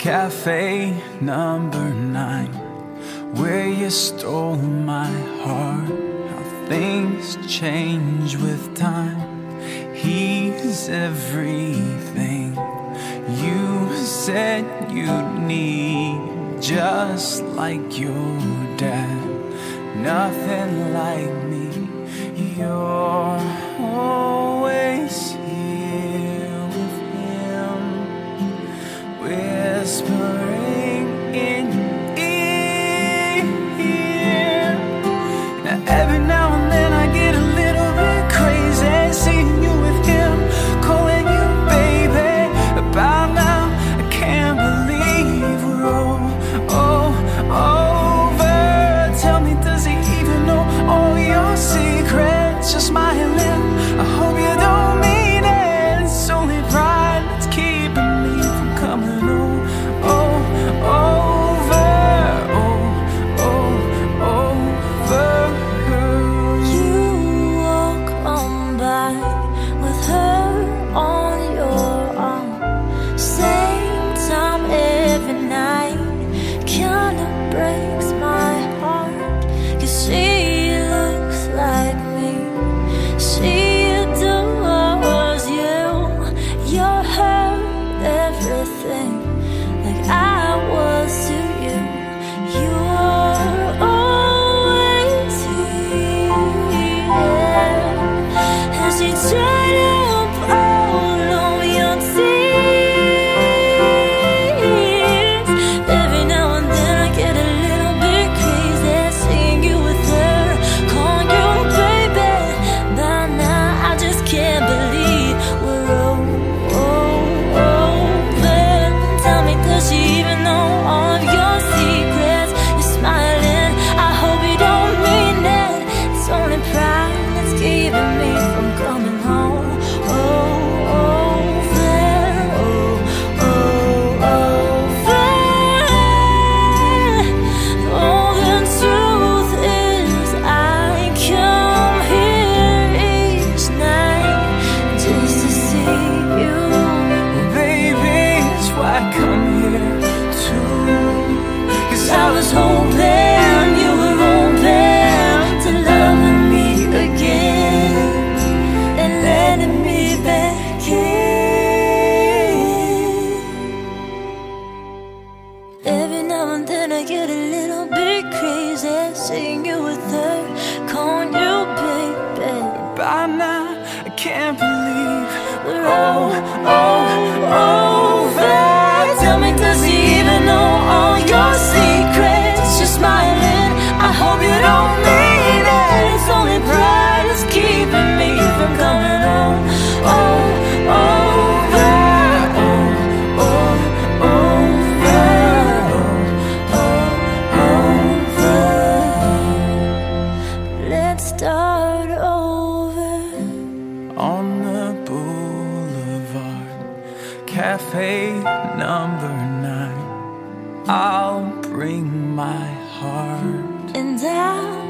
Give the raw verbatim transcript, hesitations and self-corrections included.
Cafe number nine, where you stole my heart. How things change with time. He's everything you said you'd need, just like your dad. Nothing like me. You're always here with him, whispering in your ear. Now every now and then I get a little bit crazy, seeing you with him, calling you baby. About now I can't believe we're all, all over. Tell me, does he even know all your secrets? You're smiling, I hope you don't mean it. It's only pride that's keeping me from coming home. Oh, over, oh, oh, over. You walk on by with her on your arm, same time every night. Kinda breaks my heart, 'cause she looks like me. She adores you. You're her everything, like I was to you. You're always here as you try to hold on your tears. Every now and then I get a little bit crazy, seeing you with her, calling you baby. By now I just can't believe we're over. Tell me, does she even know all of your secrets? You're smiling, I hope you don't mean it. It's only pride that's keeping me from coming home. Oh, over, oh, oh, over. Oh, the truth is I come here each night just to see you. Baby, it's why I come here too. 'Cause I was hoping you were open to loving me again and letting me back in. Every now and then I get a little bit crazy, seeing you with her, calling you baby. by now, I can't believe We're all, all over. Tell me, does he even know all your secrets? You're smiling, I hope you don't mean it. It's only pride that's keeping me from coming home. Oh, over, oh, oh, over, oh, oh, over. Let's start over. on the boulevard, cafe number nine. I'll bring my heart. And I